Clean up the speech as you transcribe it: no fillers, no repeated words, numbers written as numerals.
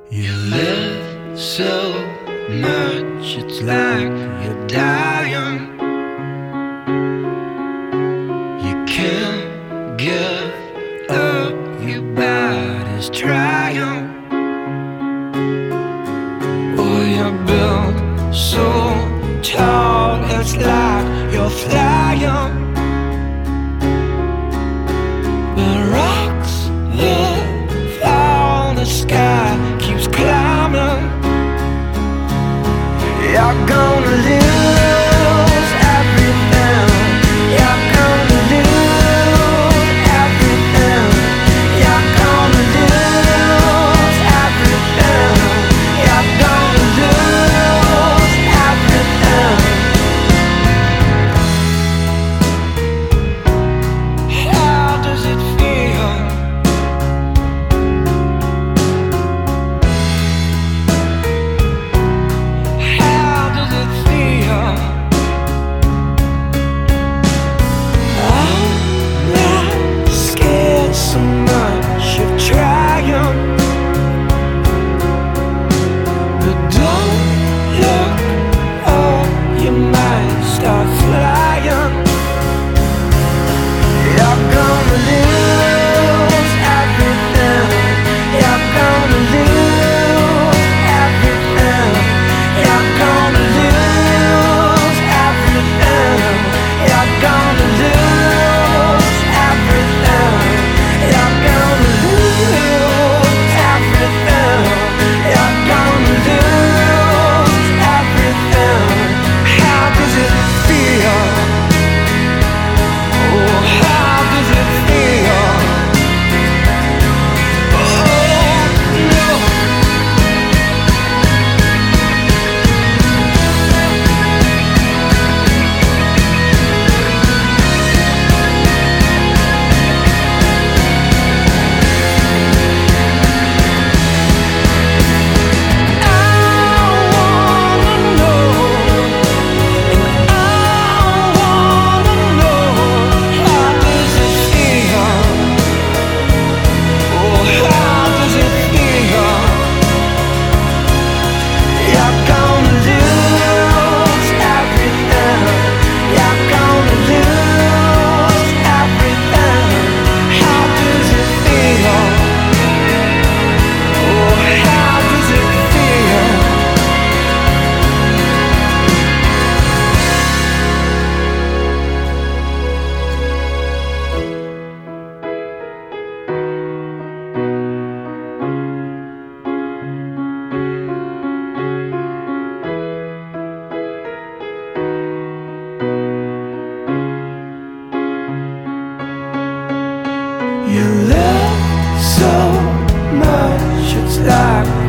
You live so much, it's like you're dying. You can't give up, your body's trying. Oh, you're built so tall, it's like you're flying. The rocks that fall, the sky keeps climbing. You're gonna lose everything. You're gonna lose everything. You're gonna lose everything. You're gonna lose everything. How does it feel? How does it feel? I'm not scared so much of trying, but don't look up, you might start flying. You're gonna lose everything. You're gonna lose everything. You're gonna lose everything. You're gonna lose everything. You're gonna lose everything. You're gonna lose everything. How does it feel? Oh, how does it feel? Oh, no. You love so much, it's like